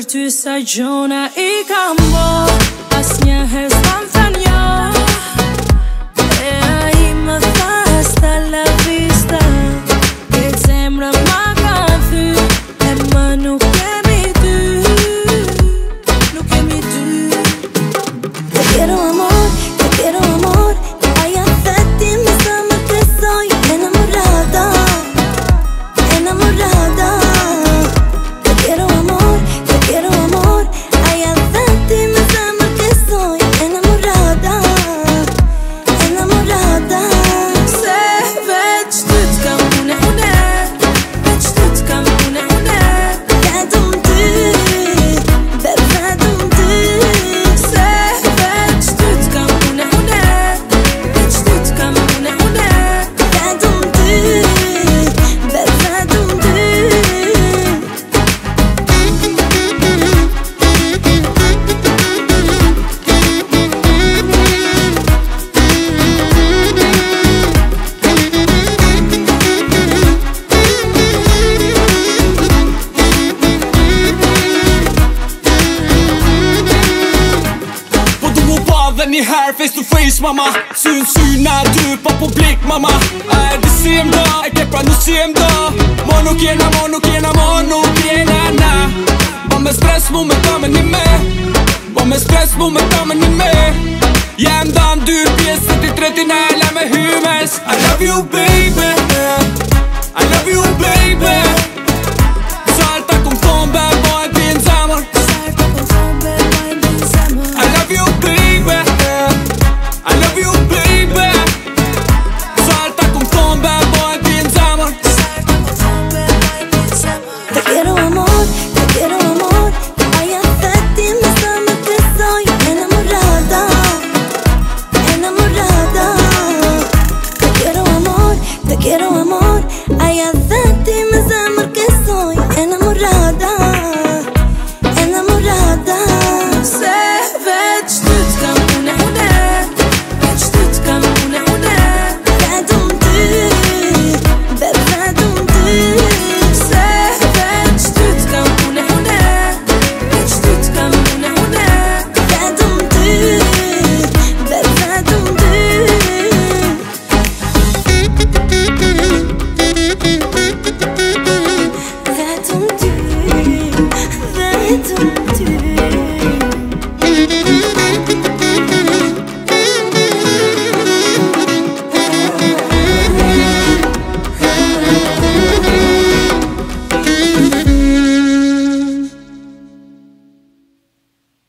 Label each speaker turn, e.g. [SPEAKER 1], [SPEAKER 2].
[SPEAKER 1] ty sa gjona I kam bo As njëherë s'kam thënë jo E ai më tha hasta la vista E zemra ma ka thy E më nuk kemi dy Nuk kemi dy Te quiero amor Ai a theti me sa më kësoj Enamorada Te quiero amor Ai a theti me sa më kësoj Enamorada Se veç ty t'kam une Veç ty t'kam une Vetëm ty vetëm ty Se veç ty t'kam une Veç ty t'kam une Vetëm ty vetëm ty
[SPEAKER 2] Dhe një herë face to face mama Syna dy pa publik mama Di si em do, e ke pra nuk si em do Mo nuk jena na Bo me stres mu me ta me një me Bo me stres mu me ta me një me Jem dan dy pjesë Se ti tretin e le me hymes I love you baby